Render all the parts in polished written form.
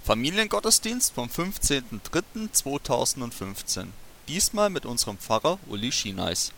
Familiengottesdienst vom 15.03.2015. Diesmal mit unserem Pfarrer Uli Schineis.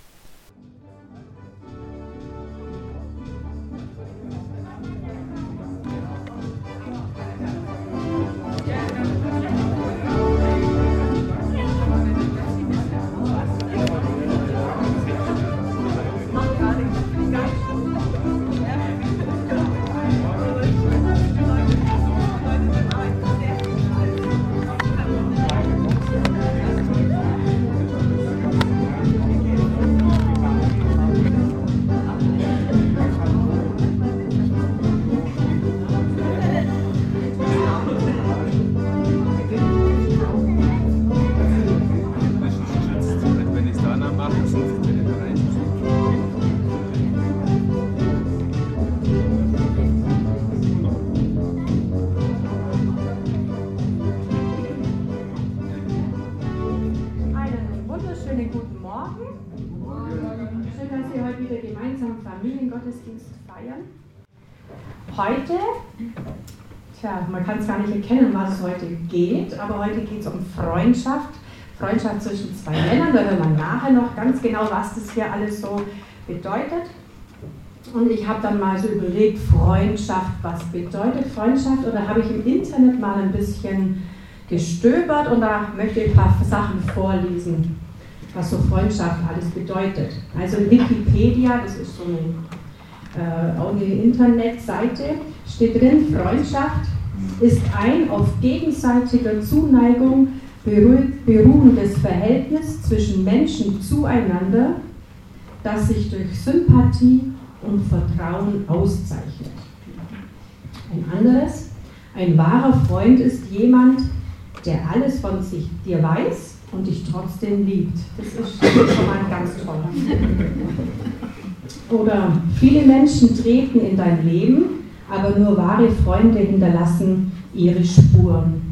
Familiengottesdienst feiern. Heute, man kann es gar nicht erkennen, was es heute geht, aber heute geht es um Freundschaft. Freundschaft zwischen zwei Männern, da hören wir nachher noch ganz genau, was das hier alles so bedeutet. Und ich habe dann mal so überlegt, Freundschaft, was bedeutet Freundschaft? Und da habe ich im Internet mal ein bisschen gestöbert und da möchte ich ein paar Sachen vorlesen, was so Freundschaft alles bedeutet. Also Wikipedia, das ist so eine Internetseite, steht drin, Freundschaft ist ein auf gegenseitiger Zuneigung beruhendes Verhältnis zwischen Menschen zueinander, das sich durch Sympathie und Vertrauen auszeichnet. Ein anderes, ein wahrer Freund ist jemand, der alles von dir weiß und dich trotzdem liebt. Das ist schon mal ganz toll. Oder viele Menschen treten in dein Leben, aber nur wahre Freunde hinterlassen ihre Spuren.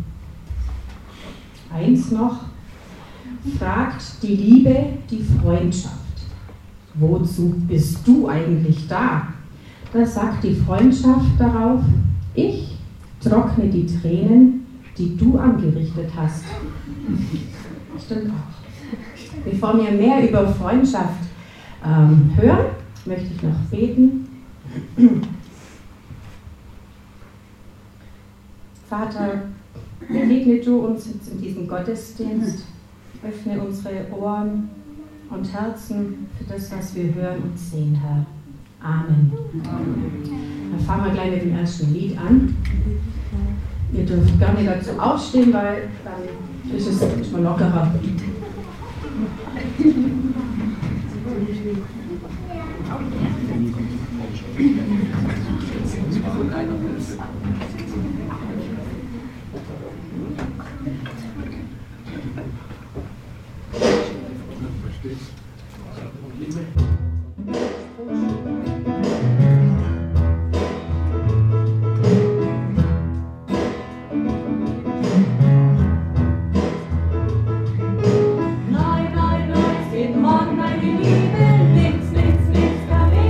Eins noch, fragt die Liebe die Freundschaft. Wozu bist du eigentlich da? Da sagt die Freundschaft darauf, ich trockne die Tränen, die du angerichtet hast. Stimmt auch. Bevor wir mehr über Freundschaft hören, möchte ich noch beten. Vater, begegne du uns jetzt in diesem Gottesdienst, öffne unsere Ohren und Herzen für das, was wir hören und sehen, Herr. Amen. Dann fangen wir gleich mit dem ersten Lied an. Ihr dürft gerne dazu aufstehen, weil dann ist es schon lockerer. Nein, nein, nein, es geht morgen, meine Liebe, nichts, nichts, nichts kann mich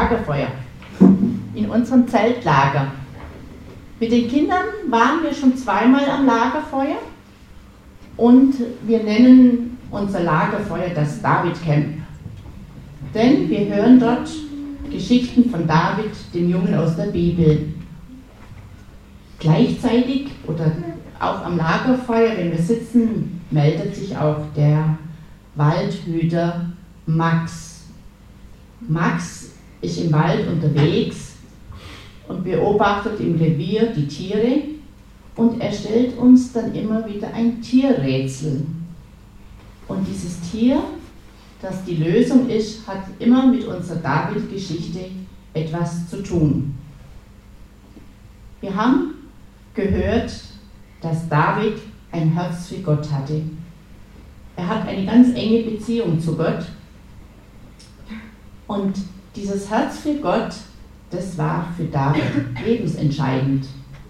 Lagerfeuer in unserem Zeltlager. Mit den Kindern waren wir schon zweimal am Lagerfeuer und wir nennen unser Lagerfeuer das David Camp. Denn wir hören dort Geschichten von David, dem Jungen aus der Bibel. Gleichzeitig oder auch am Lagerfeuer, wenn wir sitzen, meldet sich auch der Waldhüter Max. Max ist im Wald unterwegs und beobachtet im Revier die Tiere und er stellt uns dann immer wieder ein Tierrätsel. Und dieses Tier, das die Lösung ist, hat immer mit unserer David-Geschichte etwas zu tun. Wir haben gehört, dass David ein Herz für Gott hatte. Er hat eine ganz enge Beziehung zu Gott. Und dieses Herz für Gott, das war für David lebensentscheidend.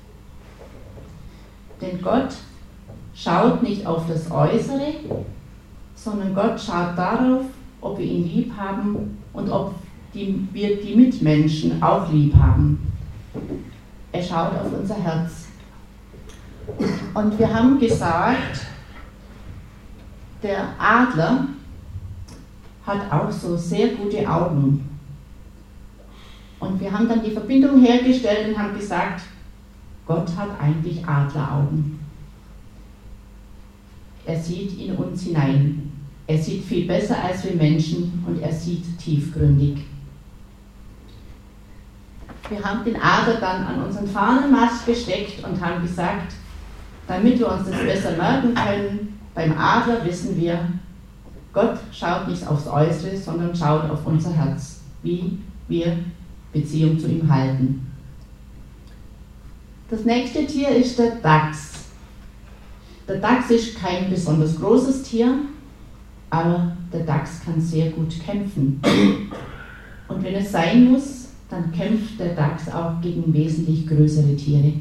Denn Gott schaut nicht auf das Äußere, sondern Gott schaut darauf, ob wir ihn lieb haben und ob wir die Mitmenschen auch lieb haben. Er schaut auf unser Herz. Und wir haben gesagt, der Adler hat auch so sehr gute Augen. Und wir haben dann die Verbindung hergestellt und haben gesagt, Gott hat eigentlich Adleraugen. Er sieht in uns hinein. Er sieht viel besser als wir Menschen und er sieht tiefgründig. Wir haben den Adler dann an unseren Fahnenmast gesteckt und haben gesagt, damit wir uns das besser merken können, beim Adler wissen wir, Gott schaut nicht aufs Äußere, sondern schaut auf unser Herz, wie wir Beziehung zu ihm halten. Das nächste Tier ist der Dachs. Der Dachs ist kein besonders großes Tier, aber der Dachs kann sehr gut kämpfen. Und wenn es sein muss, dann kämpft der Dachs auch gegen wesentlich größere Tiere.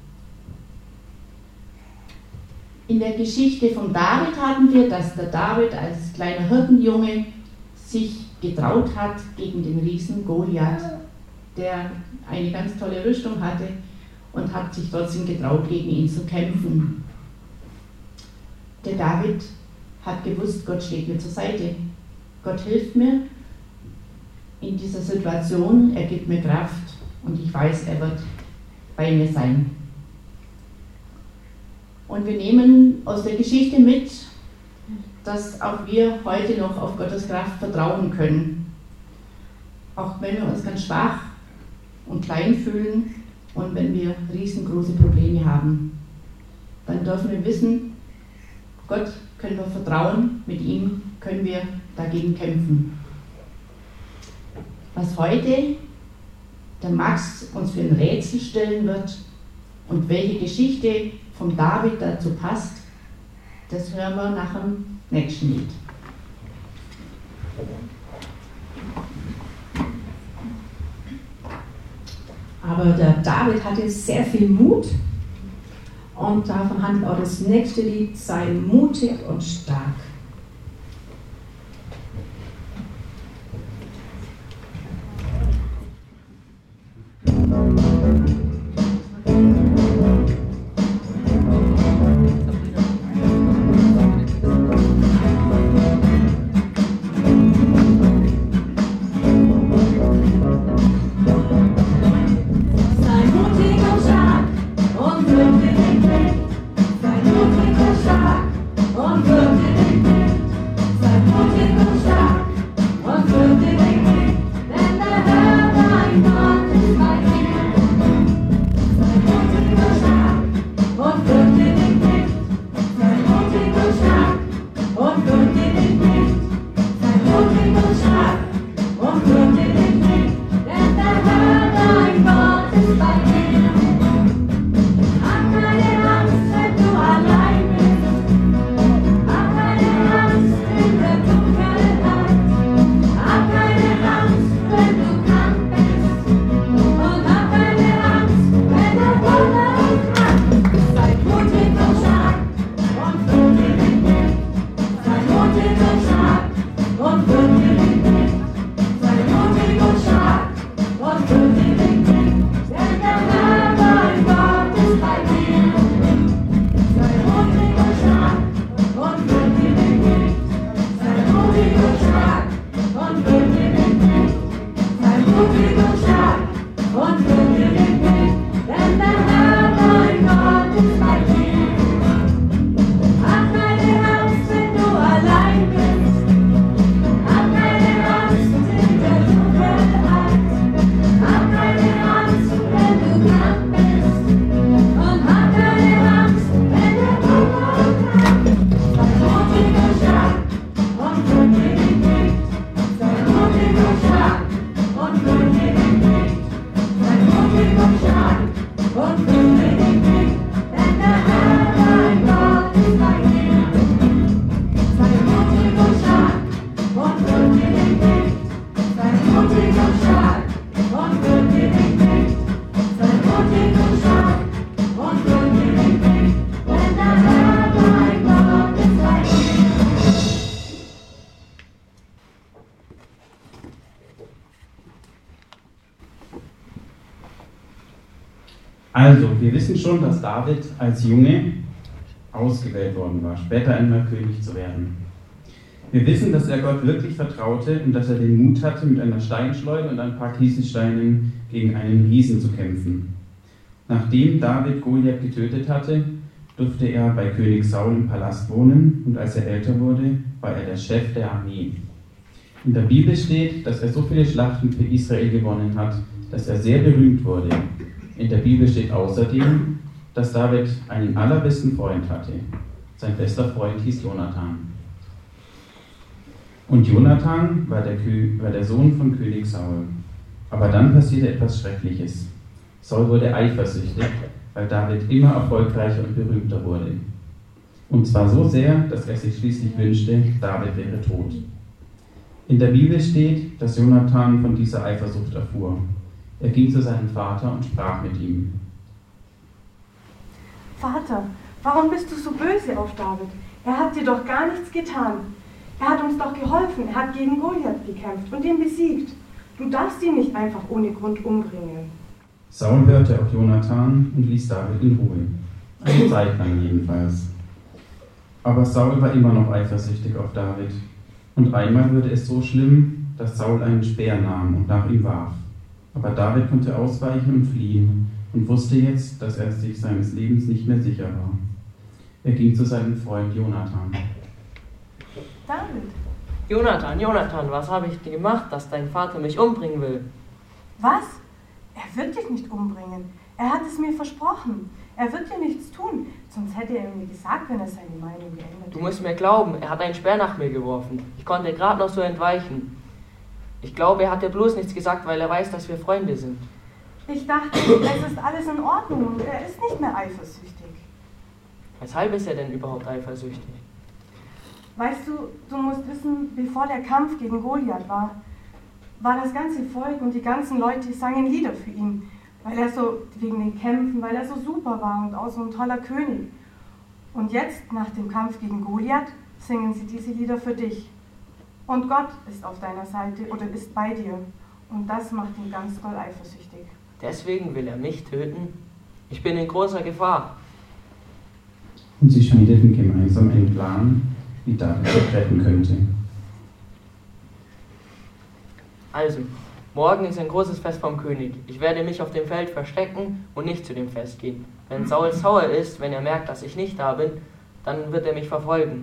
In der Geschichte von David hatten wir, dass der David als kleiner Hirtenjunge sich getraut hat gegen den Riesen Goliath, der eine ganz tolle Rüstung hatte und hat sich trotzdem getraut, gegen ihn zu kämpfen. Der David hat gewusst, Gott steht mir zur Seite. Gott hilft mir in dieser Situation, er gibt mir Kraft und ich weiß, er wird bei mir sein. Und wir nehmen aus der Geschichte mit, dass auch wir heute noch auf Gottes Kraft vertrauen können. Auch wenn wir uns ganz schwach und klein fühlen und wenn wir riesengroße Probleme haben, dann dürfen wir wissen, Gott können wir vertrauen, mit ihm können wir dagegen kämpfen. Was heute der Max uns für ein Rätsel stellen wird und welche Geschichte vom David dazu passt, das hören wir nach dem nächsten Lied. Aber der David hatte sehr viel Mut und davon handelt auch das nächste Lied, sei mutig und stark. Und fürchte dich nicht, sei mutig und stark und fürchte dich mutig und stark und fürchte dich nicht, denn der Herr, dein Gott, ist bei dir. Hab keine Angst, wenn du allein bist. Hab keine Angst in der Dunkelheit. Hab keine Angst, wenn du krank bist. Und hab keine Angst, wenn der Hunger kommt. Sei mutig und stark und fürchte dich nicht. Sei mutig und stark und fürchte dich nicht. Sei mutig und stark und fürchte dich nicht. Denn der Herr, dein Gott, ist bei dir. Sei mutig und stark und fürchte dich nicht. Sei mutig und stark und fürchte dich nicht. Sei mutig und stark und fürchte dich nicht. Denn der Herr, dein Gott, ist bei dir. Also, wir wissen schon, dass David als Junge ausgewählt worden war, später einmal König zu werden. Wir wissen, dass er Gott wirklich vertraute und dass er den Mut hatte, mit einer Steinschleuder und ein paar Kieselsteinen gegen einen Riesen zu kämpfen. Nachdem David Goliath getötet hatte, durfte er bei König Saul im Palast wohnen und als er älter wurde, war er der Chef der Armee. In der Bibel steht, dass er so viele Schlachten für Israel gewonnen hat, dass er sehr berühmt wurde. In der Bibel steht außerdem, dass David einen allerbesten Freund hatte. Sein bester Freund hieß Jonathan. Und Jonathan war der Sohn von König Saul. Aber dann passierte etwas Schreckliches. Saul wurde eifersüchtig, weil David immer erfolgreicher und berühmter wurde. Und zwar so sehr, dass er sich schließlich wünschte, David wäre tot. In der Bibel steht, dass Jonathan von dieser Eifersucht erfuhr. Er ging zu seinem Vater und sprach mit ihm. Vater, warum bist du so böse auf David? Er hat dir doch gar nichts getan. Er hat uns doch geholfen, er hat gegen Goliath gekämpft und ihn besiegt. Du darfst ihn nicht einfach ohne Grund umbringen. Saul hörte auf Jonathan und ließ David in Ruhe. Eine Zeit lang jedenfalls. Aber Saul war immer noch eifersüchtig auf David. Und einmal wurde es so schlimm, dass Saul einen Speer nahm und nach ihm warf. Aber David konnte ausweichen und fliehen und wusste jetzt, dass er sich seines Lebens nicht mehr sicher war. Er ging zu seinem Freund Jonathan. David. Jonathan, was habe ich dir gemacht, dass dein Vater mich umbringen will? Was? Er wird dich nicht umbringen. Er hat es mir versprochen. Er wird dir nichts tun, sonst hätte er mir gesagt, wenn er seine Meinung geändert hätte. Du musst mir glauben, er hat einen Speer nach mir geworfen. Ich konnte gerade noch so entweichen. Ich glaube, er hat dir bloß nichts gesagt, weil er weiß, dass wir Freunde sind. Ich dachte, es ist alles in Ordnung und er ist nicht mehr eifersüchtig. Weshalb ist er denn überhaupt eifersüchtig? Weißt du musst wissen, bevor der Kampf gegen Goliath war das ganze Volk und die ganzen Leute sangen Lieder für ihn, weil er so, wegen den Kämpfen, weil er so super war und auch so ein toller König. Und jetzt, nach dem Kampf gegen Goliath, singen sie diese Lieder für dich. Und Gott ist auf deiner Seite oder ist bei dir. Und das macht ihn ganz doll eifersüchtig. Deswegen will er mich töten? Ich bin in großer Gefahr. Und sie schmiedeten gemeinsam einen Plan, wie David sich retten könnte. Also, morgen ist ein großes Fest vom König. Ich werde mich auf dem Feld verstecken und nicht zu dem Fest gehen. Wenn Saul sauer ist, wenn er merkt, dass ich nicht da bin, dann wird er mich verfolgen.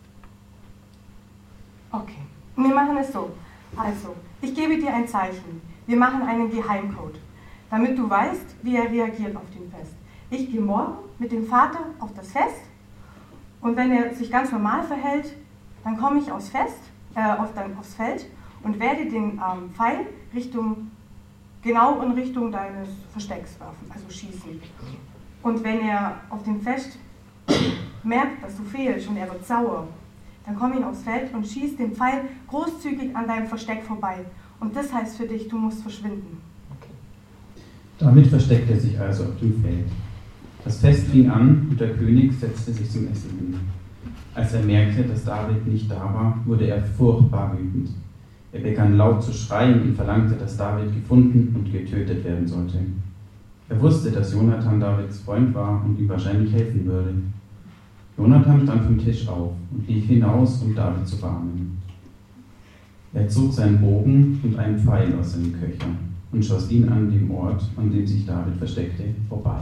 Okay, wir machen es so. Also, ich gebe dir ein Zeichen. Wir machen einen Geheimcode, damit du weißt, wie er reagiert auf den Fest. Ich gehe morgen mit dem Vater auf das Fest und wenn er sich ganz normal verhält, dann komme ich aufs Feld und werde den Pfeil genau in Richtung deines Verstecks werfen, also schießen. Und wenn er auf dem Fest merkt, dass du fehlst und er wird sauer, dann komm ihn aufs Feld und schieß den Pfeil großzügig an deinem Versteck vorbei. Und das heißt für dich, du musst verschwinden. Okay. Damit versteckte er sich also auf dem Feld. Das Fest fing an und der König setzte sich zum Essen hin. Als er merkte, dass David nicht da war, wurde er furchtbar wütend. Er begann laut zu schreien und verlangte, dass David gefunden und getötet werden sollte. Er wusste, dass Jonathan Davids Freund war und ihm wahrscheinlich helfen würde. Jonathan stand vom Tisch auf und lief hinaus, um David zu warnen. Er zog seinen Bogen und einen Pfeil aus seinem Köcher und schoss ihn an dem Ort, an dem sich David versteckte, vorbei.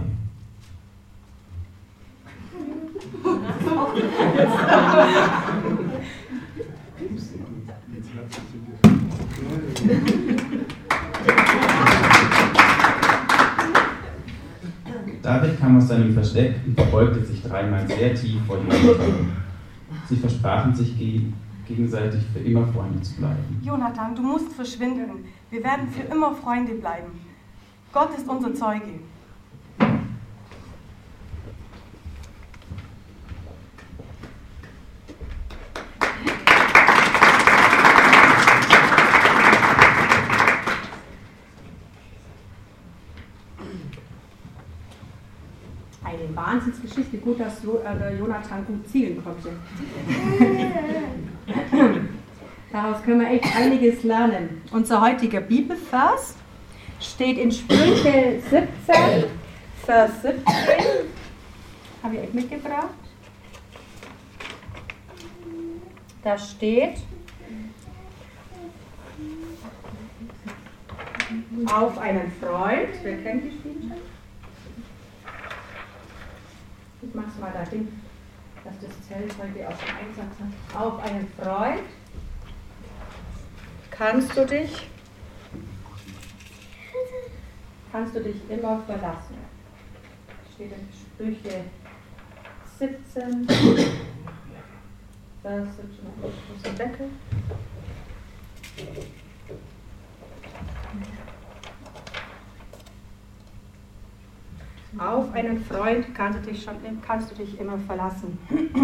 David kam aus seinem Versteck und verbeugte sich dreimal sehr tief vor Jonathan. Sie versprachen sich gegenseitig für immer Freunde zu bleiben. Jonathan, du musst verschwinden. Wir werden für immer Freunde bleiben. Gott ist unser Zeuge. Eine Wahnsinnsgeschichte, gut, dass Jonathan gut zielen konnte. Daraus können wir echt einiges lernen. Unser heutiger Bibelvers steht in Sprüche 17, Vers 17. Habe ich euch mitgebracht. Da steht: Auf einen Freund, wer kennt die Spielchen? Ich mach's mal dahin, dass das Zelt heute auf den Einsatz hat. Auf einen Freund kannst du dich immer verlassen. Steht in Sprüche 17, Vers 17, wo ist der Deckel? Auf einen Freund kannst du dich immer verlassen.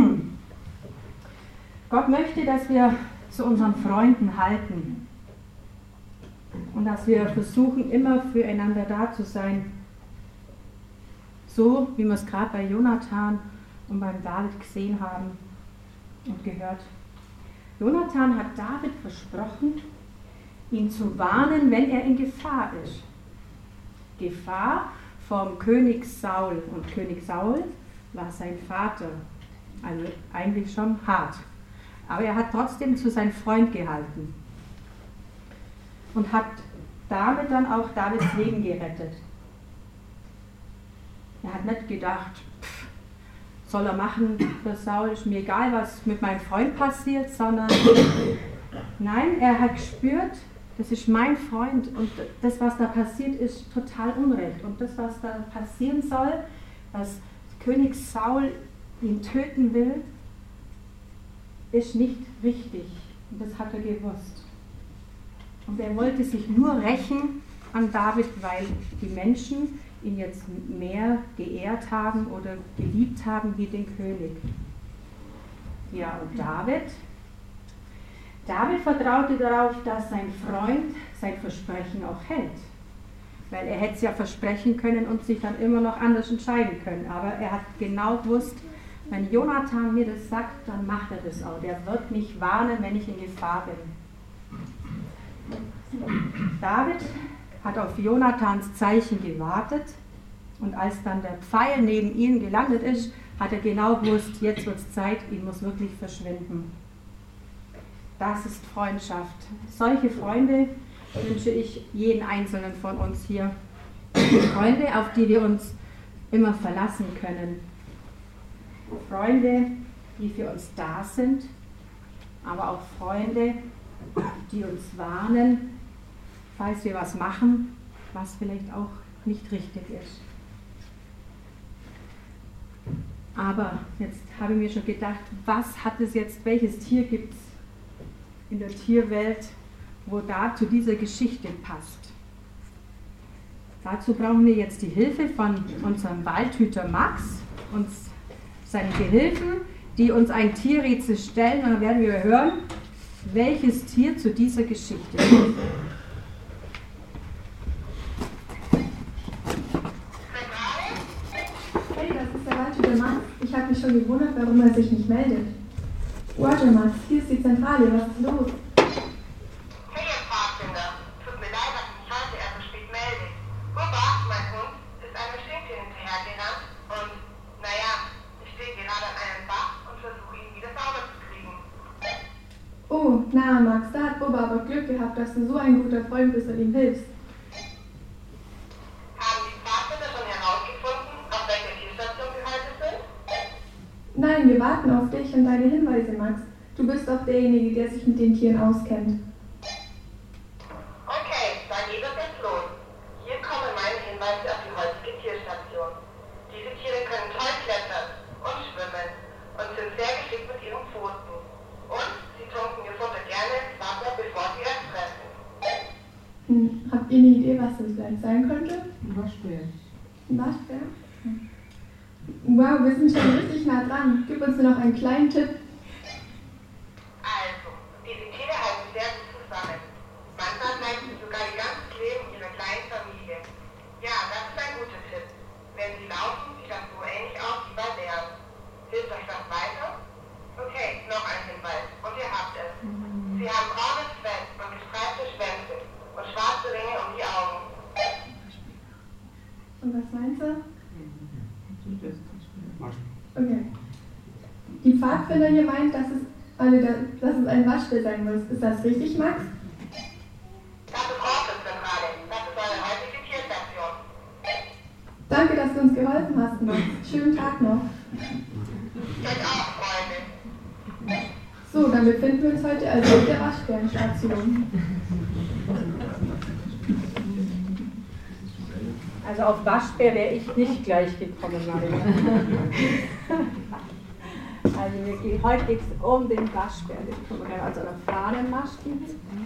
Gott möchte, dass wir zu unseren Freunden halten und dass wir versuchen, immer füreinander da zu sein. So, wie wir es gerade bei Jonathan und beim David gesehen haben und gehört. Jonathan hat David versprochen, ihn zu warnen, wenn er in Gefahr ist. Gefahr vom König Saul. Und König Saul war sein Vater. Also eigentlich schon hart. Aber er hat trotzdem zu seinem Freund gehalten. Und hat damit dann auch Davids Leben gerettet. Er hat nicht gedacht, soll er machen für Saul, ist mir egal, was mit meinem Freund passiert, sondern nein, er hat gespürt, das ist mein Freund und das, was da passiert, ist total unrecht. Und das, was da passieren soll, dass König Saul ihn töten will, ist nicht richtig. Und das hat er gewusst. Und er wollte sich nur rächen an David, weil die Menschen ihn jetzt mehr geehrt haben oder geliebt haben wie den König. Ja, und David vertraute darauf, dass sein Freund sein Versprechen auch hält. Weil er hätte es ja versprechen können und sich dann immer noch anders entscheiden können. Aber er hat genau gewusst, wenn Jonathan mir das sagt, dann macht er das auch. Der wird mich warnen, wenn ich in Gefahr bin. David hat auf Jonathans Zeichen gewartet und als dann der Pfeil neben ihm gelandet ist, hat er genau gewusst, jetzt wird es Zeit, ich muss wirklich verschwinden. Das ist Freundschaft. Solche Freunde wünsche ich jeden Einzelnen von uns hier. Freunde, auf die wir uns immer verlassen können. Freunde, die für uns da sind, aber auch Freunde, die uns warnen, falls wir was machen, was vielleicht auch nicht richtig ist. Aber jetzt habe ich mir schon gedacht, was hat es jetzt, welches Tier gibt es in der Tierwelt, wo da zu dieser Geschichte passt? Dazu brauchen wir jetzt die Hilfe von unserem Waldhüter Max und seinen Gehilfen, die uns ein Tierrätsel stellen, und dann werden wir hören, welches Tier zu dieser Geschichte ist. Hey, das ist der Waldhüter Max. Ich habe mich schon gewundert, warum er sich nicht meldet. Roger Max, hier ist die Zentrale, was ist los? Hey, ihr Pfadfinder. Tut mir leid, dass ich mich heute erst so spät melde. Bubba, mein Hund, ist einer Schinke hinterhergerannt und, naja, ich stehe gerade an einem Bach und versuche ihn wieder sauber zu kriegen. Oh, na Max, da hat Jakob aber Glück gehabt, dass du so ein guter Freund bist und ihm hilfst. Haben die Pfadfinder schon herausgefunden, auf welcher Tierstation wir heute sind? Nein, wir warten auf dich und deine Hinweise, Max. Du bist doch derjenige, der sich mit den Tieren auskennt. Okay, dann geht es jetzt los. Hier kommen meine Hinweise auf die heutige Tierstation. Diese Tiere können toll klettern und schwimmen und sind sehr geschickt mit ihren Pfoten. Und sie tunken ihr Futter gerne ins Wasser, bevor sie es fressen. Habt ihr eine Idee, was das vielleicht sein könnte? Ein Waschbär. Ein Waschbär? Wow, wir sind schon richtig nah dran. Gib uns nur noch einen kleinen Tipp. Also, diese Tiere halten sehr gut zusammen. Manchmal bleiben sie sogar ihr ganzes Leben in ihrer kleinen Familie. Ja, das ist ein guter Tipp. Wenn sie laufen, sieht das so ähnlich aus wie bei Bären. Hilft euch das weiter? Okay, noch ein Hinweis. Und ihr habt es. Sie haben braunes Fell und gestreifte Schwänze und schwarze Ringe um die Augen. Und was meinst du? Okay. Die Pfadfinder hier meint, dass es ein Waschbär sein muss. Ist das richtig, Max? Das ist Ortszentrale. Das ist eure heutige Tierstation. Danke, dass du uns geholfen hast, Max. Schönen Tag noch. Euch auch, Freunde. So, dann befinden wir uns heute also auf der Waschbärenstation. Also auf Waschbär wäre ich nicht gleich gekommen, Maria. Also heute geht es um den Waschbär. Den können wir gerne als einer Fahne maschen.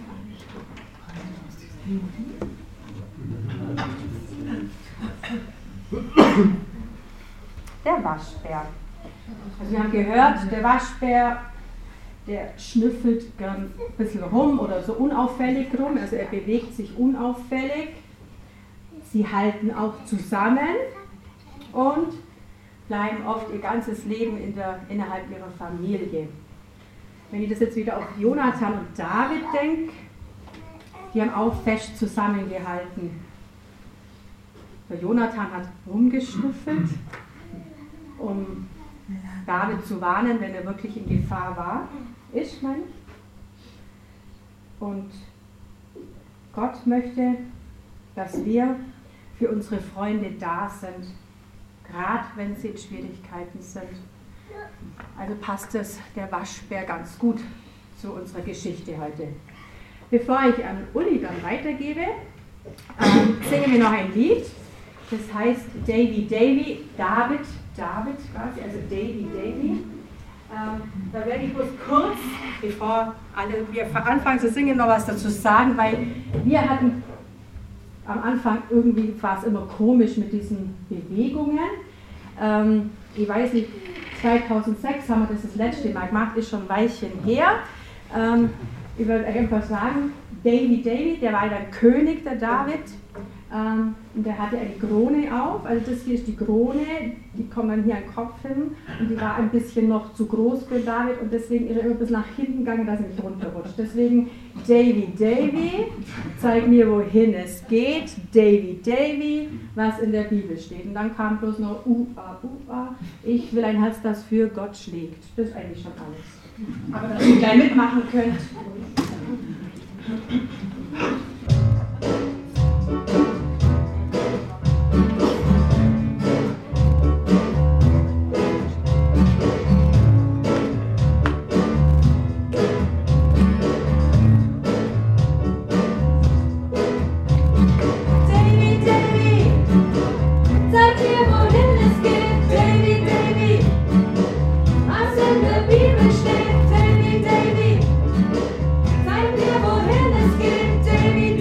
Der Waschbär. Also wir haben gehört, der Waschbär, der schnüffelt gern ein bisschen rum oder so unauffällig rum. Also er bewegt sich unauffällig. Sie halten auch zusammen und bleiben oft ihr ganzes Leben innerhalb ihrer Familie. Wenn ich das jetzt wieder auf Jonathan und David denke, die haben auch fest zusammengehalten. Der Jonathan hat rumgeschnüffelt, um David zu warnen, wenn er wirklich in Gefahr war. Meine ich. Und Gott möchte, dass wir für unsere Freunde da sind, gerade wenn sie in Schwierigkeiten sind. Also passt der Waschbär ganz gut zu unserer Geschichte heute. Bevor ich an Uli dann weitergebe, singen wir noch ein Lied. Das heißt Davy, Davy, David quasi, also Davy, Davy. Da werde ich bloß kurz, bevor wir anfangen zu singen, noch was dazu sagen, weil wir hatten am Anfang irgendwie war es immer komisch mit diesen Bewegungen. Ich weiß nicht, 2006 haben wir das letzte Mal gemacht, ist schon ein Weilchen her. Ich würde einfach sagen, Davy, der war der König, der David. Und der hatte eine Krone auf, also das hier ist die Krone, die kommt dann hier am Kopf hin und die war ein bisschen noch zu groß für David und deswegen ist er immer bis nach hinten gegangen, dass er nicht runterrutscht. Deswegen Davy, zeig mir wohin es geht, Davy, was in der Bibel steht. Und dann kam bloß noch ich will ein Herz, das für Gott schlägt. Das ist eigentlich schon alles. Aber dass ihr gleich mitmachen könnt. Davy,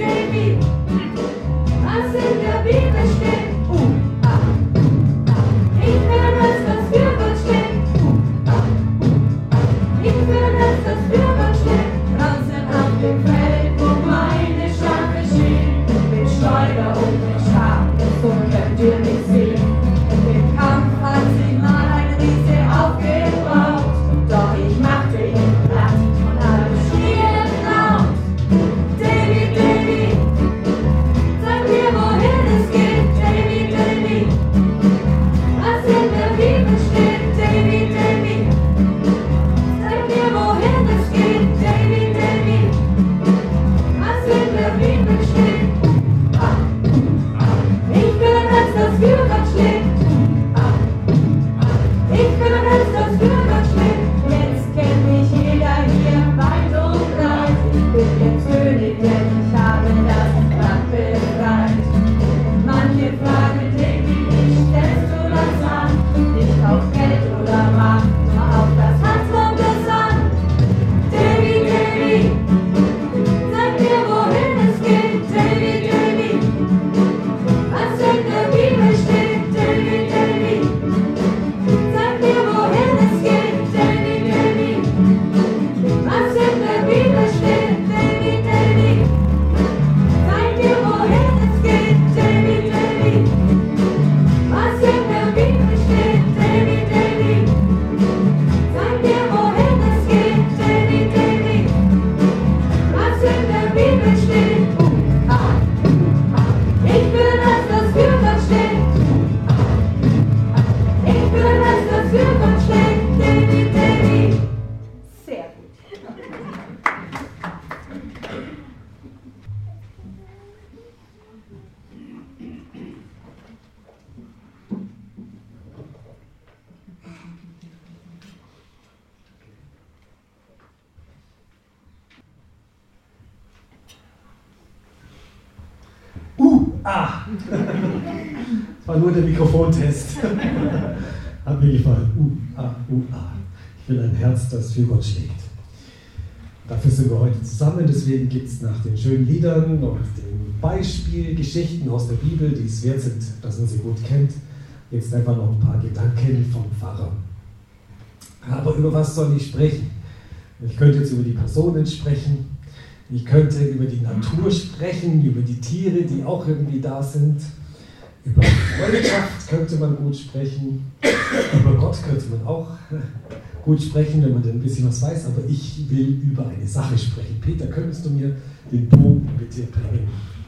Das war nur der Mikrofontest. Hat mir gefallen. Ich will ein Herz, das für Gott schlägt. Dafür sind wir heute zusammen, deswegen gibt es nach den schönen Liedern und den Beispielgeschichten aus der Bibel, die es wert sind, dass man sie gut kennt, jetzt einfach noch ein paar Gedanken vom Pfarrer. Aber über was soll ich sprechen? Ich könnte jetzt über die Personen sprechen, ich könnte über die Natur sprechen, über die Tiere, die auch irgendwie da sind. Über Freundschaft könnte man gut sprechen, über Gott könnte man auch gut sprechen, wenn man denn ein bisschen was weiß, aber ich will über eine Sache sprechen. Peter, könntest du mir den Bogen bitte bringen?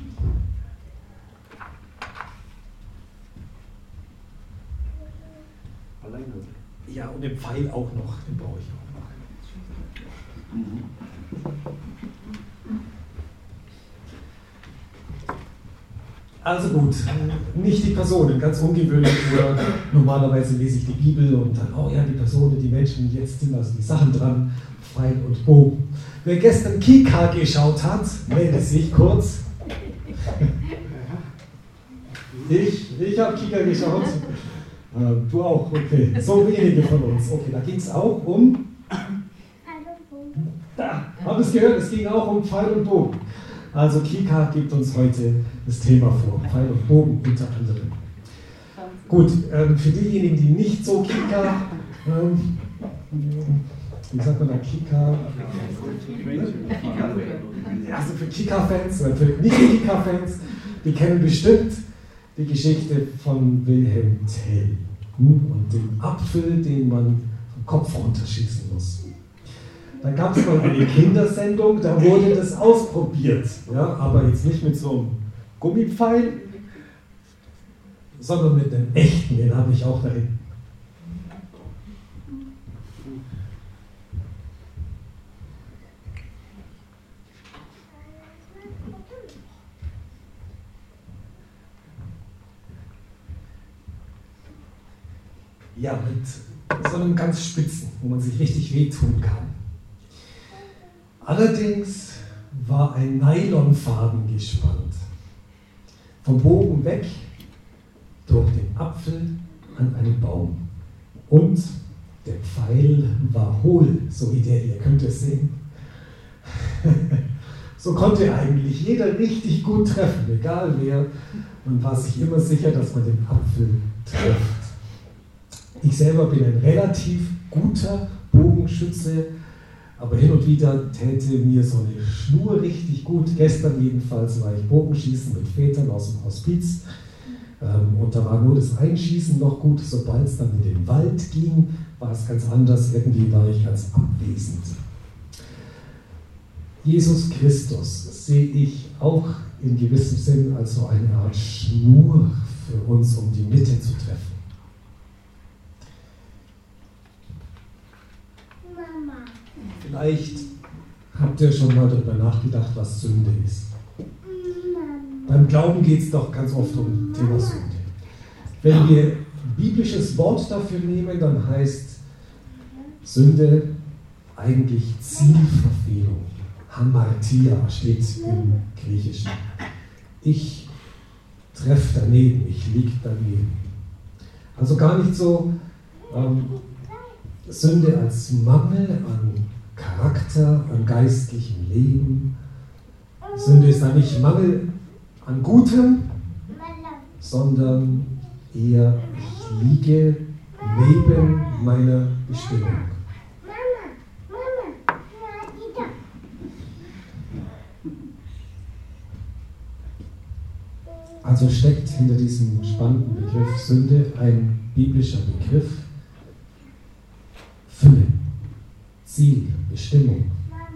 Alleine? Ja, und den Pfeil auch noch, den brauche ich auch noch. Also gut, nicht die Personen, ganz ungewöhnlich, oder normalerweise lese ich die Bibel und dann, oh ja, die Personen, die Menschen, jetzt sind also die Sachen dran, Pfeil und Bogen. Wer gestern Kika geschaut hat, meldet sich kurz. Ich habe Kika geschaut. Du auch, okay. So wenige von uns. Okay, da ging es auch um... Da, habt ihr es gehört? Es ging auch um Pfeil und Bogen. Also Kika gibt uns heute das Thema vor, Pfeil und Bogen unter anderem. Gut, für diejenigen, die nicht so Kika, wie sagt man da, Kika? Also für Kika-Fans, für Nicht-Kika-Fans, die kennen bestimmt die Geschichte von Wilhelm Tell und dem Apfel, den man vom Kopf runterschießen muss. Da gab es mal eine Kindersendung, da wurde das ausprobiert, ja, aber jetzt nicht mit so einem Gummipfeil, sondern mit einem echten, den habe ich auch dahin. Ja, mit so einem ganz spitzen, wo man sich richtig wehtun kann. Allerdings war ein Nylonfaden gespannt. Vom Bogen weg, durch den Apfel an einen Baum. Und der Pfeil war hohl, so wie der hier, könnt ihr es sehen. So konnte eigentlich jeder richtig gut treffen, egal wer. Man war sich immer sicher, dass man den Apfel trifft. Ich selber bin ein relativ guter Bogenschütze, aber hin und wieder täte mir so eine Schnur richtig gut. Gestern jedenfalls war ich Bogenschießen mit Vätern aus dem Hospiz. Und da war nur das Einschießen noch gut. Sobald es dann in den Wald ging, war es ganz anders. Irgendwie war ich ganz abwesend. Jesus Christus sehe ich auch in gewissem Sinn als so eine Art Schnur für uns, um die Mitte zu treffen. Vielleicht habt ihr schon mal darüber nachgedacht, was Sünde ist. Beim Glauben geht es doch ganz oft um Thema Sünde. Wenn wir ein biblisches Wort dafür nehmen, dann heißt Sünde eigentlich Zielverfehlung. Hamartia steht im Griechischen. Ich treffe daneben, ich liege daneben. Also gar nicht so Sünde als Mangel an Charakter, an geistlichem Leben. Sünde ist da nicht Mangel an Gutem, sondern eher ich liege neben meiner Bestimmung. Also steckt hinter diesem spannenden Begriff Sünde ein biblischer Begriff: Fülle, Ziel, Bestimmung.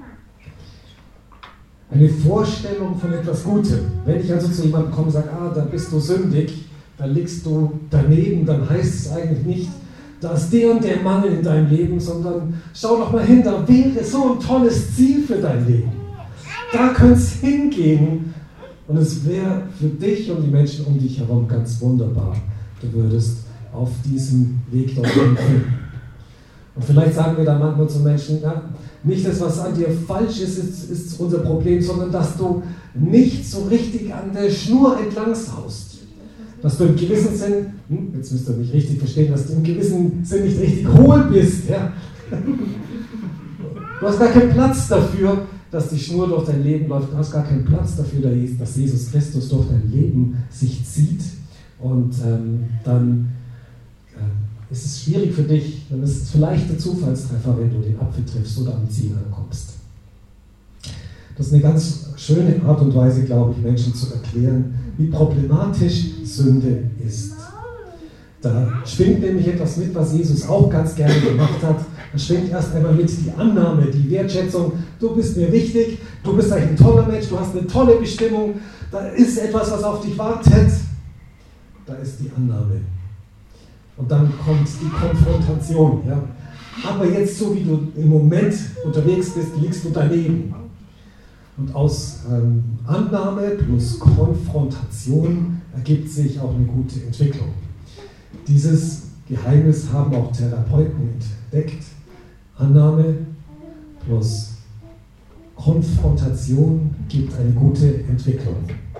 Eine Vorstellung von etwas Gutem. Wenn ich also zu jemandem komme und sage, da bist du sündig, dann liegst du daneben, dann heißt es eigentlich nicht, da ist der und der Mangel in deinem Leben, sondern schau doch mal hin, da wäre so ein tolles Ziel für dein Leben. Da könnte es hingehen und es wäre für dich und die Menschen um dich herum ganz wunderbar. Du würdest auf diesem Weg dorthin finden. Und vielleicht sagen wir dann manchmal zu Menschen, ja, nicht das, was an dir falsch ist unser Problem, sondern dass du nicht so richtig an der Schnur entlang saust. Dass du im gewissen Sinn, jetzt müsst ihr mich richtig verstehen, dass du im gewissen Sinn nicht richtig hohl bist. Ja? Du hast gar keinen Platz dafür, dass die Schnur durch dein Leben läuft. Du hast gar keinen Platz dafür, dass Jesus Christus durch dein Leben sich zieht. Und dann ist es schwierig für dich, dann ist es vielleicht ein Zufallstreffer, wenn du den Apfel triffst oder am Ziel ankommst. Das ist eine ganz schöne Art und Weise, glaube ich, Menschen zu erklären, wie problematisch Sünde ist. Da schwingt nämlich etwas mit, was Jesus auch ganz gerne gemacht hat. Da schwingt erst einmal mit die Annahme, die Wertschätzung. Du bist mir wichtig, du bist eigentlich ein toller Mensch, du hast eine tolle Bestimmung, da ist etwas, was auf dich wartet. Da ist die Annahme. Und dann kommt die Konfrontation. Ja? Aber jetzt, so wie du im Moment unterwegs bist, liegst du daneben. Und aus Annahme plus Konfrontation ergibt sich auch eine gute Entwicklung. Dieses Geheimnis haben auch Therapeuten entdeckt. Annahme plus Konfrontation gibt eine gute Entwicklung.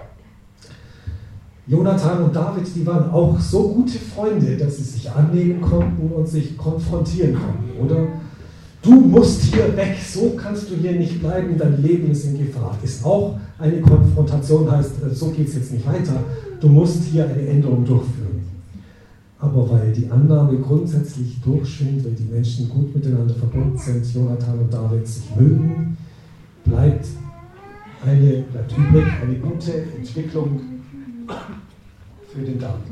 Jonathan und David, die waren auch so gute Freunde, dass sie sich annehmen konnten und sich konfrontieren konnten, oder? Du musst hier weg, so kannst du hier nicht bleiben, dein Leben ist in Gefahr. Ist auch eine Konfrontation, heißt, so geht es jetzt nicht weiter, du musst hier eine Änderung durchführen. Aber weil die Annahme grundsätzlich durchschwingt, weil die Menschen gut miteinander verbunden sind, Jonathan und David sich mögen, bleibt übrig eine gute Entwicklung für den David.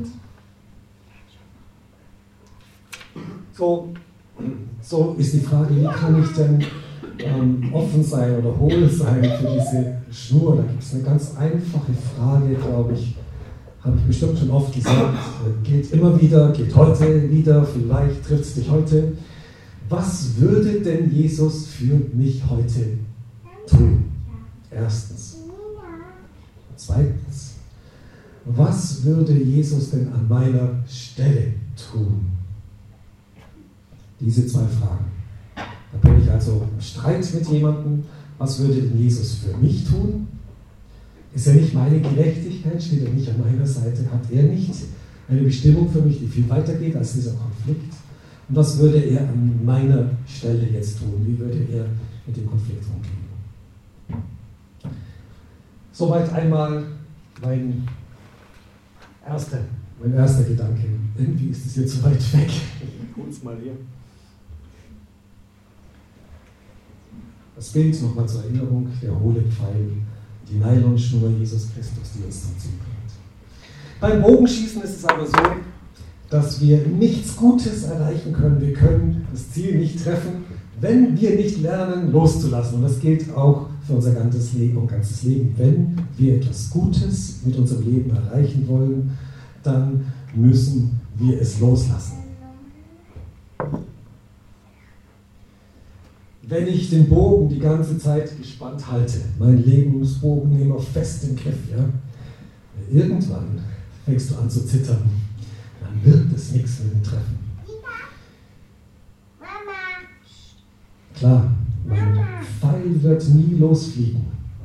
So ist die Frage, wie kann ich denn offen sein oder hohl sein für diese Schnur? Da gibt es eine ganz einfache Frage, glaube ich, habe ich bestimmt schon oft gesagt, gilt immer wieder, gilt heute wieder, vielleicht trifft es dich heute. Was würde denn Jesus für mich heute tun? Erstens. Und zweitens, was würde Jesus denn an meiner Stelle tun? Diese zwei Fragen. Da bin ich also im Streit mit jemandem. Was würde denn Jesus für mich tun? Ist er nicht meine Gerechtigkeit? Steht er nicht an meiner Seite? Hat er nicht eine Bestimmung für mich, die viel weiter geht als dieser Konflikt? Und was würde er an meiner Stelle jetzt tun? Wie würde er mit dem Konflikt umgehen? Soweit einmal mein erster Gedanke. Irgendwie ist es jetzt zu weit weg. Ich hole es mal hier. Das Bild nochmal zur Erinnerung, der hohle Pfeil, die Nylonschnur Jesus Christus, die uns zum Ziel bringt. Beim Bogenschießen ist es aber so, dass wir nichts Gutes erreichen können. Wir können das Ziel nicht treffen, wenn wir nicht lernen, loszulassen. Und das gilt auch für unser ganzes Leben. Wenn wir etwas Gutes mit unserem Leben erreichen wollen, dann müssen wir es loslassen. Wenn ich den Bogen die ganze Zeit gespannt halte, mein Lebensbogen immer fest im Griff, ja, irgendwann fängst du an zu zittern, dann wird es nichts mit dem Treffen. Klar, mein Pfeil wird nie losfliegen.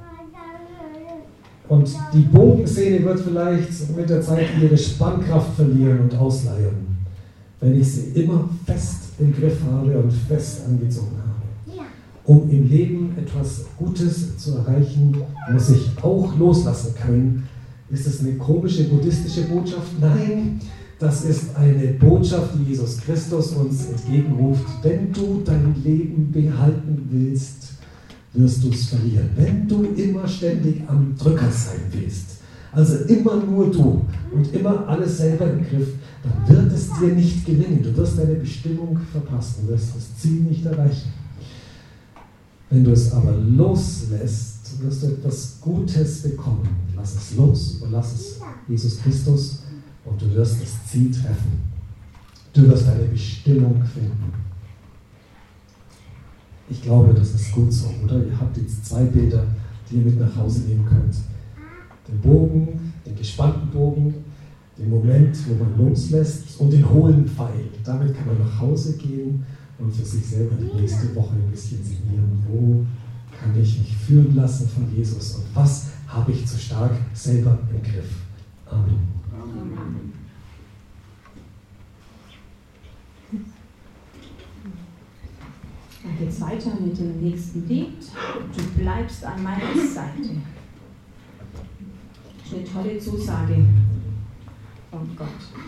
Und die Bogensehne wird vielleicht mit der Zeit ihre Spannkraft verlieren und ausleiern, wenn ich sie immer fest im Griff habe und fest angezogen habe. Um im Leben etwas Gutes zu erreichen, muss ich auch loslassen können. Ist es eine komische buddhistische Botschaft? Nein, das ist eine Botschaft, die Jesus Christus uns entgegenruft. Wenn du dein Leben behalten willst, wirst du es verlieren. Wenn du immer ständig am Drücker sein willst, also immer nur du und immer alles selber im Griff, dann wird es dir nicht gelingen. Du wirst deine Bestimmung verpassen, du wirst das Ziel nicht erreichen. Wenn du es aber loslässt, wirst du etwas Gutes bekommen. Lass es los, überlass es Jesus Christus und du wirst das Ziel treffen. Du wirst deine Bestimmung finden. Ich glaube, das ist gut so, oder? Ihr habt jetzt zwei Bilder, die ihr mit nach Hause nehmen könnt. Den Bogen, den gespannten Bogen, den Moment, wo man loslässt und den hohlen Pfeil. Damit kann man nach Hause gehen und für sich selber die nächste Woche ein bisschen sinnieren. Wo kann ich mich führen lassen von Jesus und was habe ich zu stark selber im Griff? Amen. Amen. Dann geht es weiter mit dem nächsten Lied. Du bleibst an meiner Seite. Das ist eine tolle Zusage von Gott.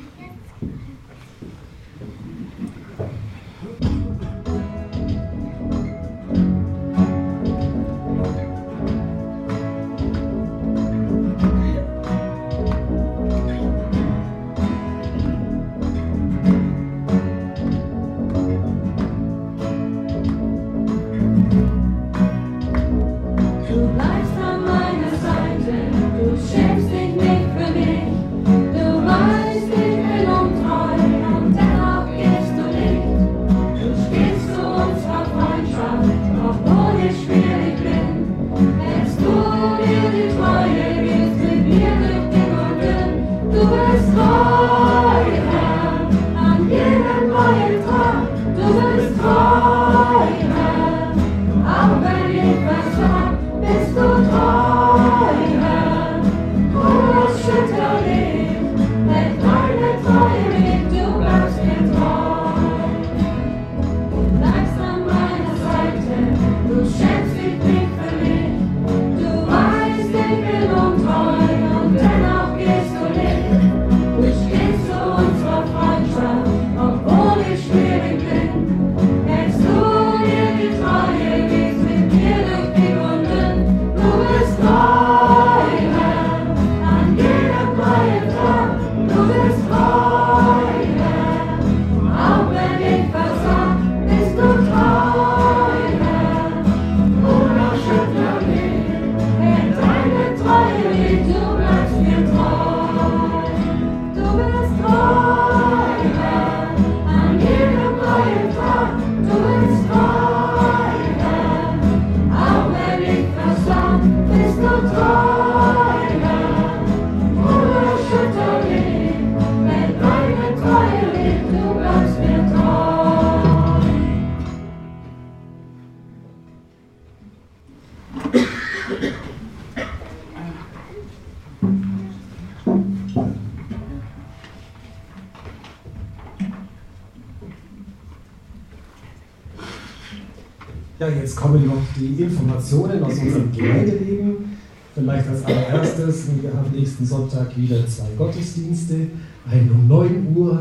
Ja, jetzt kommen noch die Informationen aus unserem Gemeindeleben. Vielleicht als allererstes, wir haben nächsten Sonntag wieder 2 Gottesdienste, einen um 9 Uhr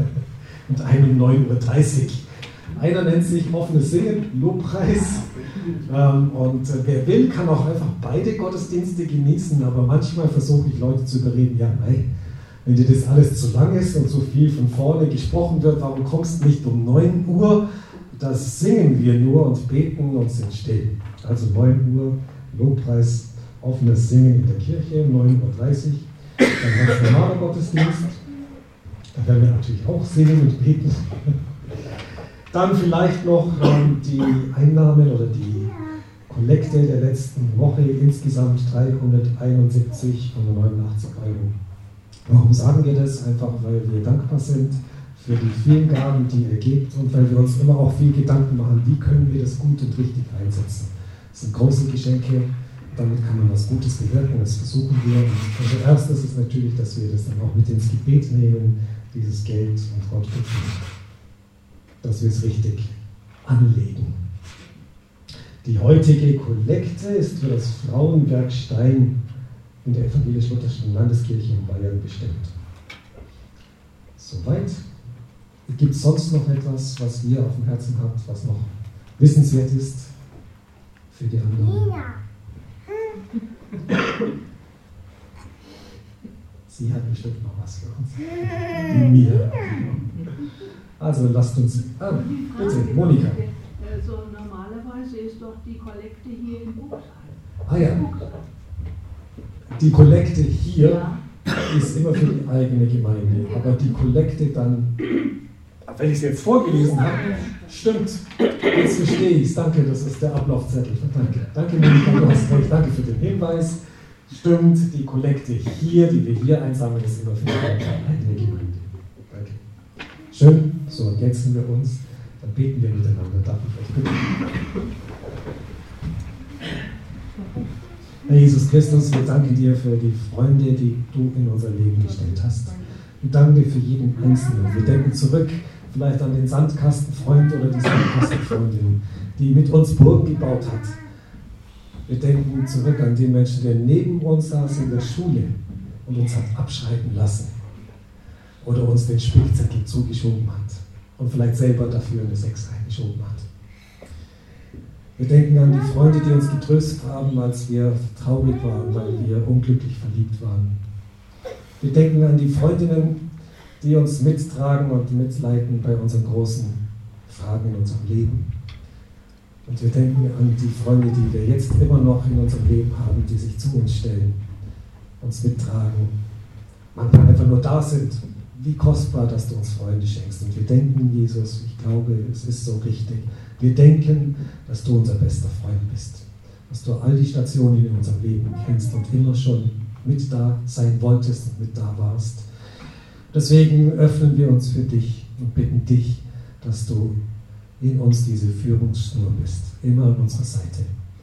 und einen um 9:30 Uhr. Einer nennt sich offenes Singen, Lobpreis. Und wer will, kann auch einfach beide Gottesdienste genießen, aber manchmal versuche ich Leute zu überreden, ja, nein, wenn dir das alles zu lang ist und so viel von vorne gesprochen wird, warum kommst du nicht um 9 Uhr? Das singen wir nur und beten und sind still. Also 9 Uhr, Lobpreis, offenes Singen in der Kirche, 9:30 Uhr. Dann ganz normaler Gottesdienst. Da werden wir natürlich auch singen und beten. Dann vielleicht noch die Einnahmen oder die Kollekte der letzten Woche, insgesamt 371,89 €. Warum sagen wir das? Einfach, weil wir dankbar sind für die vielen Gaben, die ihr gebt und weil wir uns immer auch viel Gedanken machen, wie können wir das gut und richtig einsetzen. Das sind große Geschenke, damit kann man was Gutes bewirken, das versuchen wir. Und unser erstes ist natürlich, dass wir das dann auch mit ins Gebet nehmen, dieses Geld und Gott bitten, dass wir es richtig anlegen. Die heutige Kollekte ist für das Frauenwerk Stein in der evangelisch-lutherischen Landeskirche in Bayern bestimmt. Soweit. Gibt es sonst noch etwas, was ihr auf dem Herzen habt, was noch wissenswert ist für die anderen? Sie hat bestimmt noch was für uns. Die Mia. Also lasst uns. Bitte, Monika. So normalerweise ist doch die Kollekte hier in Buchsheim. Ah ja. Die Kollekte hier ist immer für die eigene Gemeinde, aber die Kollekte dann, wenn ich es jetzt vorgelesen habe, stimmt, jetzt verstehe ich es, danke, das ist der Ablaufzettel, danke Monika, du hast recht, danke für den Hinweis, stimmt, die Kollekte hier, die wir hier einsammeln, ist immer für die eigene Gemeinde. Danke. Schön, so ergänzen wir uns, Dann beten wir miteinander. Darf ich euch bitten? Herr Jesus Christus, wir danken dir für die Freunde, die du in unser Leben gestellt hast. Wir danken dir für jeden Einzelnen. Wir denken zurück vielleicht an den Sandkastenfreund oder die Sandkastenfreundin, die mit uns Burgen gebaut hat. Wir denken zurück an den Menschen, der neben uns saß in der Schule und uns hat abschreiben lassen oder uns den Spickzettel zugeschoben hat und vielleicht selber dafür eine 6 eingeschoben hat. Wir denken an die Freunde, die uns getröstet haben, als wir traurig waren, weil wir unglücklich verliebt waren. Wir denken an die Freundinnen, die uns mittragen und mitleiten bei unseren großen Fragen in unserem Leben. Und wir denken an die Freunde, die wir jetzt immer noch in unserem Leben haben, die sich zu uns stellen, uns mittragen, manchmal einfach nur da sind. Wie kostbar, dass du uns Freunde schenkst. Und wir denken, Jesus, ich glaube, es ist so richtig. Wir denken, dass du unser bester Freund bist, dass du all die Stationen in unserem Leben kennst und immer schon mit da sein wolltest und mit da warst. Deswegen öffnen wir uns für dich und bitten dich, dass du in uns diese Führungsschnur bist, immer an unserer Seite.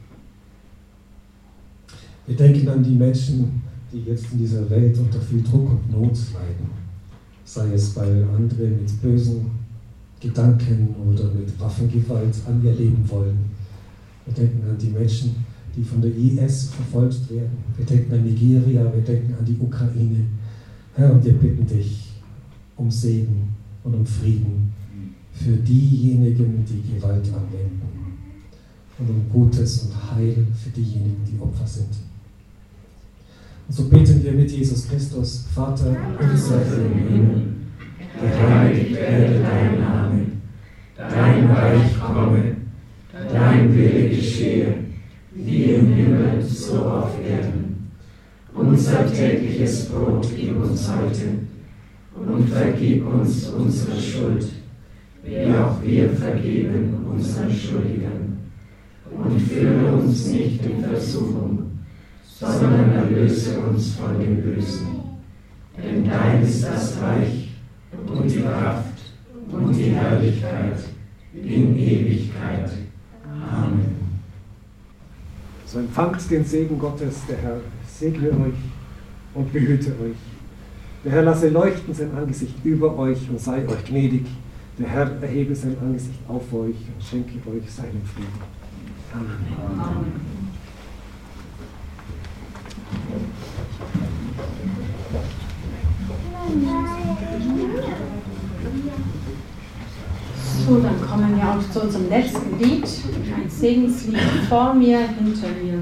Wir denken an die Menschen, die jetzt in dieser Welt unter viel Druck und Not leiden, sei es, weil andere mit bösen Gedanken oder mit Waffengewalt an ihr Leben wollen. Wir denken an die Menschen, die von der IS verfolgt werden. Wir denken an Nigeria, wir denken an die Ukraine. Herr, und wir bitten dich um Segen und um Frieden für diejenigen, die Gewalt anwenden. Und um Gutes und Heil für diejenigen, die Opfer sind. Und so beten wir mit Jesus Christus, Vater unser im Himmel, geheiligt werde dein Name, dein Reich komme, dein Wille geschehe, wie im Himmel, so auf Erden. Unser tägliches Brot gib uns heute und vergib uns unsere Schuld, wie auch wir vergeben unseren Schuldigern. Und führe uns nicht in Versuchung, sondern erlöse uns von dem Bösen. Denn dein ist das Reich und die Kraft und die Herrlichkeit in Ewigkeit. Amen. So empfangt den Segen Gottes, der Herr segne euch und behüte euch. Der Herr lasse leuchten sein Angesicht über euch und sei euch gnädig. Der Herr erhebe sein Angesicht auf euch und schenke euch seinen Frieden. Amen. Amen. So, dann kommen wir auch zu unserem letzten Lied, ein Segenslied vor mir, hinter mir.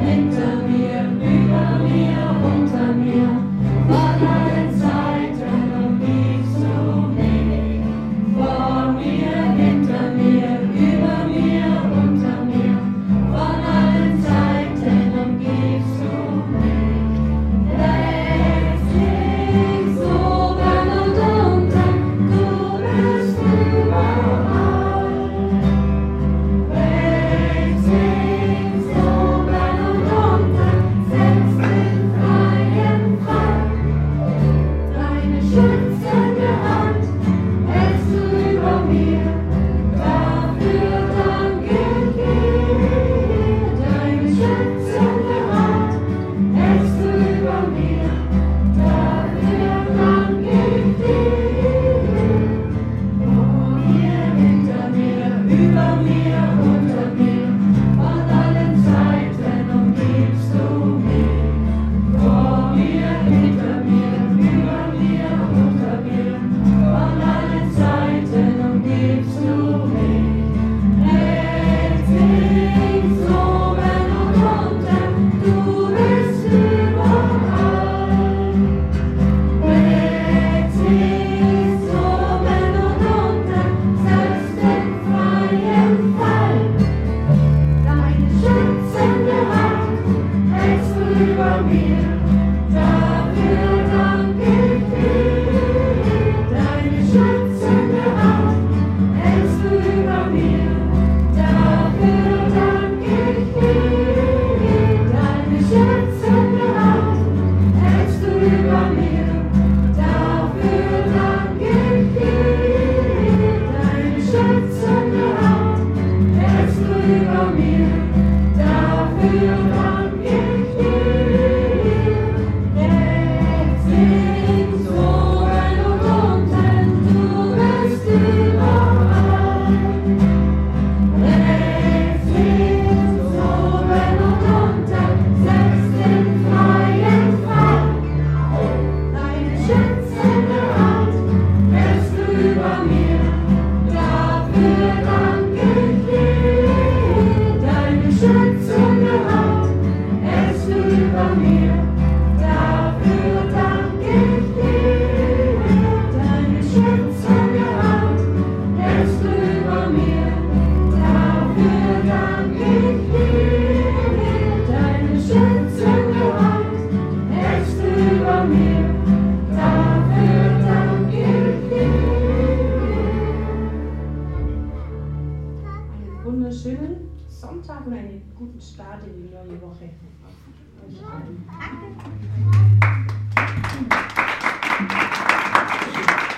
Hinter mir, über mir, unter mir, von allen Seiten. wunderschönen Sonntag und einen guten Start in die neue Woche. Euch allen.